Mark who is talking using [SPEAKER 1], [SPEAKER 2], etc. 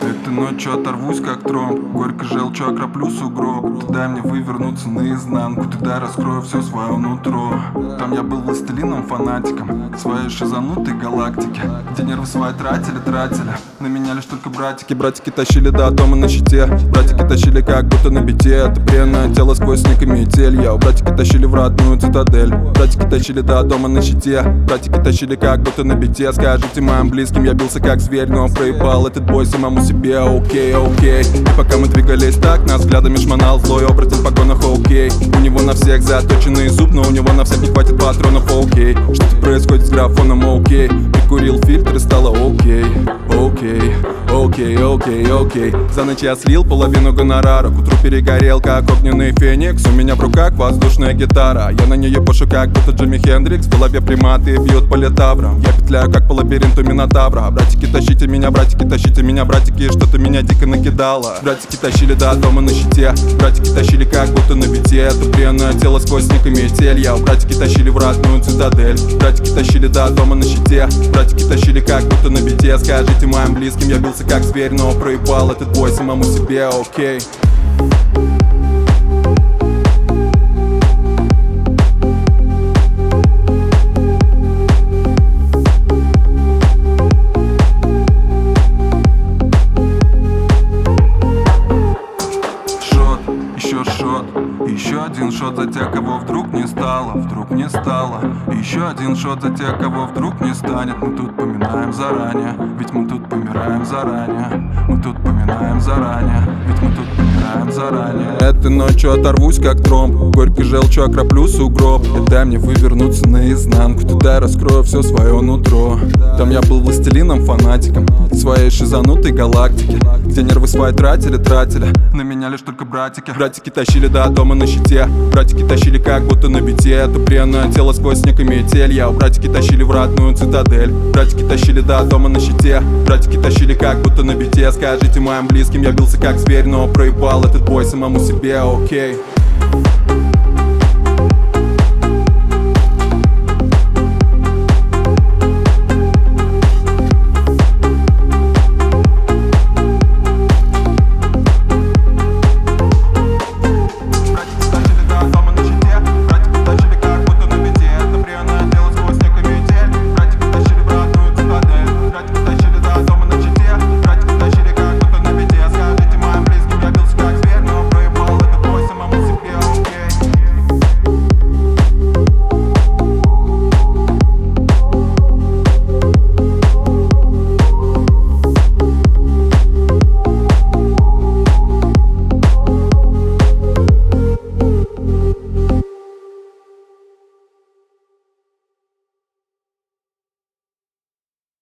[SPEAKER 1] Этой ночью оторвусь как тромб, горько желчью окроплю сугроб. Ты дай мне вывернуться наизнанку, тогда раскрою все свое нутро. Там я был властелином, фанатиком своей шизанутой галактики, где нервы свои тратили. На меня лишь только братики. Братики тащили до дома на щите, братики тащили как будто на бите. Это бренное тело сквозь снег и метель. Я у братики тащили в родную цитадель. Братики тащили до дома на щите, братики тащили как будто на бите. Скажите моим близким, я бился как зверь, но проебал этот бой самому себе. Окей. И пока мы двигались так, нас взглядами шмонал злой оборотень в погонах. Окей, у него на всех заточенный зуб, но у него на всех не хватит патронов. Окей, что-то происходит с графоном. Окей, прикурил фильтр и стало окей. За ночь я слил половину гонорара, к утру перегорел как огненный феникс. У меня в руках воздушная гитара, я на нее пошу как будто Джимми Хендрикс. В голове приматы бьют по литаврам, я петляю как по лабиринту Минотавра. Братики, тащите меня, братики, что-то меня дико накидало. Братики тащили до дома на щите, братики тащили как будто на бите. Это бренное тело сквозь снег и метель. Я у братики тащили в родную цитадель. Братики тащили до дома на щите, братики тащили как будто на бите. Скажите моим близким, я бился как зверь, но проебал этот бой самому себе. Окей. Еще один шот за тех, кого вдруг не стало. Еще один шот за тех, кого вдруг не станет. Мы тут поминаем заранее, ведь мы тут помираем заранее. Этой ночью оторвусь как тромб, горькой желчью окроплю сугроб. И дай мне вывернуться наизнанку, тогда раскрою все свое нутро. Там я был властелином, фанатиком своей шизанутой галактики, где нервы свои тратили. На меня лишь только братики. Братики тащили до дома на щите, братики тащили как будто на бите. Это бренное тело сквозь снег и метель. Я у братики тащили в родную цитадель. Братики тащили до дома на щите, братики тащили как будто на бите. Скажите моим близким, я бился как зверь, но проебал этот бой самому себе. Окей.